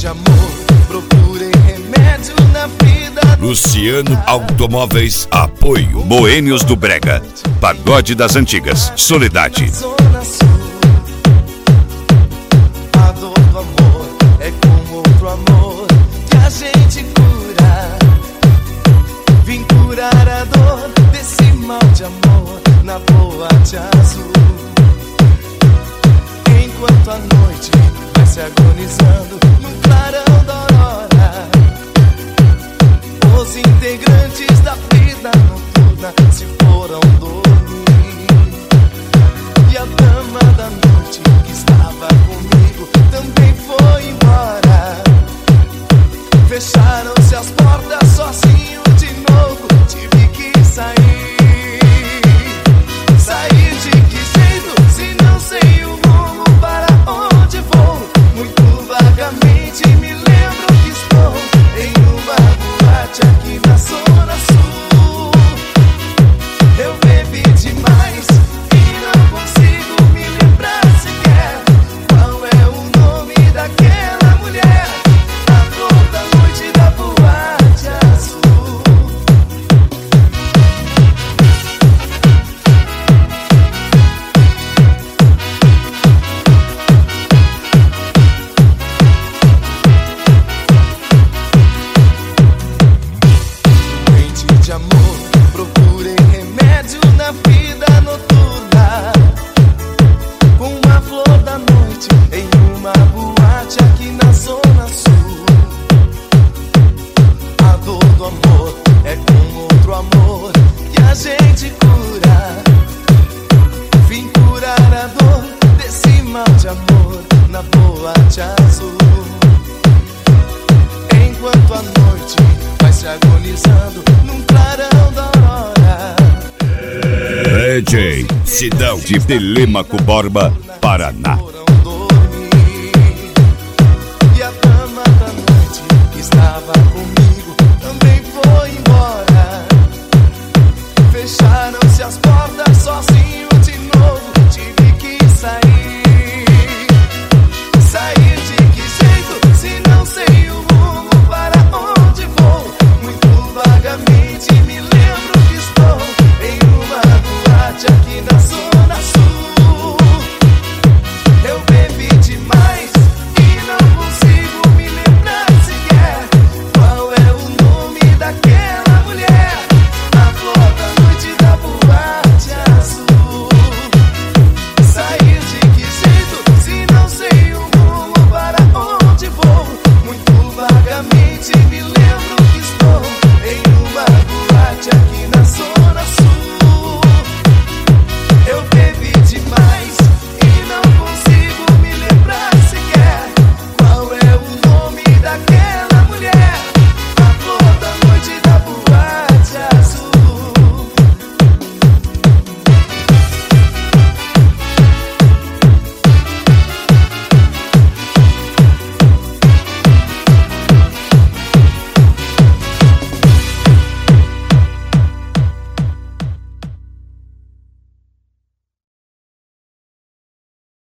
de amor, procurei remédio na vida. Luciano Automóveis, apoio Boêmios do Brega, Pagode das Antigas, Soledade. Zona Sul, a dor do amor é com outro amor que a gente cura. Vim curar a dor desse mal de amor na boate azul. Enquanto a noite vai se agonizando no clarão da aurora, os integrantes da vida noturna se foram dormir. E a dama da noite que estava comigo também foi embora. Fecharam-se as portas, sozinho de novo tive que sair. Sair de que jeito, se não sei o rumo para onde vou? Muito vagamente me lembro que estou em uma boate aqui na Zona Sul. Eu bebi demais e não consigo me lembrar sequer qual é o nome daquela mulher, a flor da noite da boate azul. Doente de amor, procurei remédio na vida noturna, com uma flor da noite em uma boate aqui na Zona Sul. A dor do amor é com outro amor que a gente cura. Vim curar a dor desse mal de amor na boate azul. Enquanto a noite vai se agonizando num clarão da aurora, DJ Sidão de Telêmaco Borba, Paraná.